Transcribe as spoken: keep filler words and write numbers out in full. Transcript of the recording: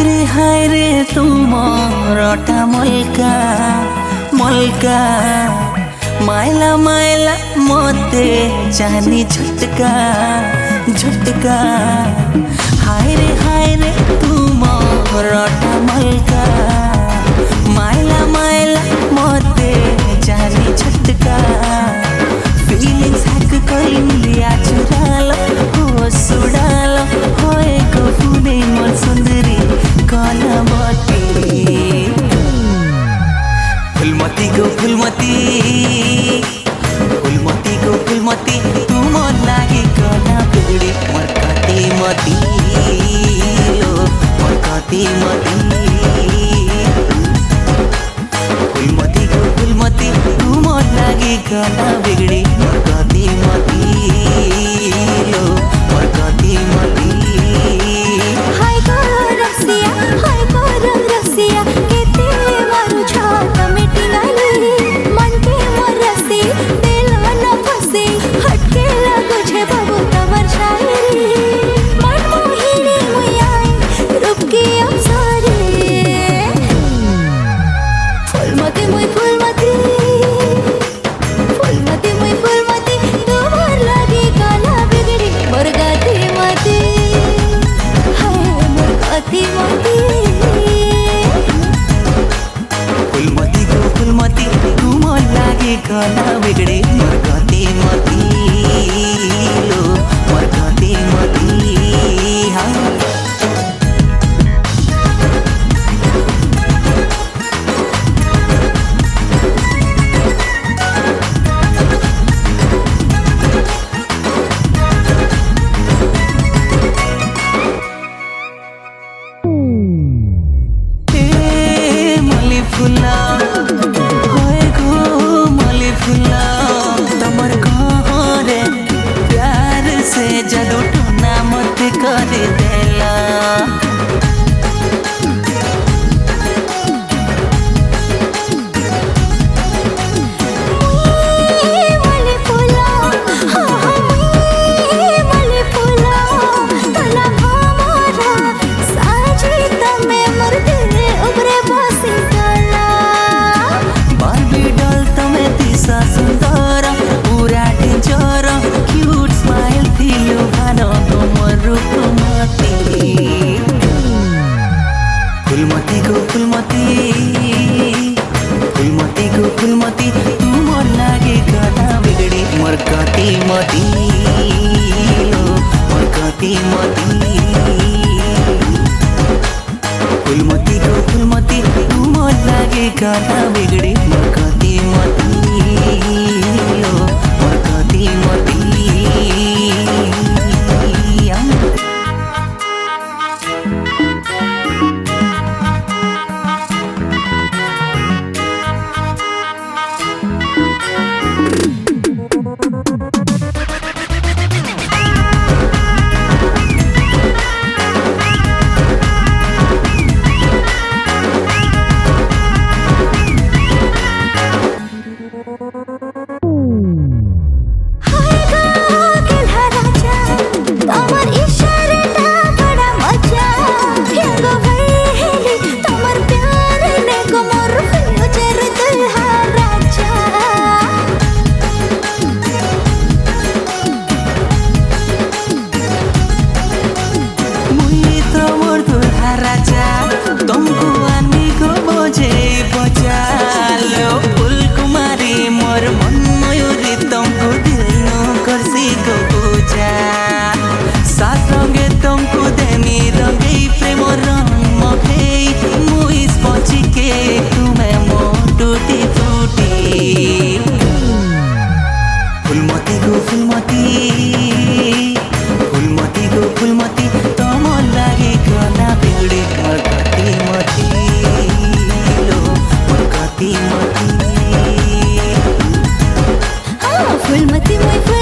रे हाय रे तुमरटा Malka Malka माइला माइला मते जानी झटका झटका। हाय रे हाय रे तुमरटा मल्का माइला माइला मते जानी झटका। फीलिंग्स हैक कइले आचुराल हो सुडाल होए को फुले मोर सुंदरी कलमती। फुलमती को फुलमती फुलमती को फुलमती तुम लागे कला बिगड़ी मोर कति मती लो मोर कति मती। फुलमती को फुलमती तुम लागे कला बिगड़ी मोर कति मती लो मोर कति मती। हाय गो रसिया हाय गो रसिया केते मारू छात मिटी गली मन के मोर रसी दिल न फसे हटके लागो छे बाबू तमर शायरी। मन मोहिनी मुयाई रूप की अप्सरी फुलमती मुई फुलमती फुलमती मुई फुलमती तुम्हार लागे काला बिगड़ी मोर गति मती हाय मोर गति मती। फुलमती को फुलमती तुम लागे कला बिगड़ी मोर कति मती लो मोर कति मती। हाँ फुला होए गो मली फुला तमर घरे प्यार से जादू टोना मत कर देला। फुलमती को फुलमती फुलमती को फुलमती तुम लागे कला बिगड़ी मोर कति मती लो मोर कति मती। फुलमती को फुलमती तुम लागे कला बिगड़ी मोर कति मती लो मोर कति मती। फुलमती को फुलमती फुलमती को फुलमती तुम लागे कला बिगड़ी मोर कति मती लो मोर कति मती। हाँ फुलमती मुई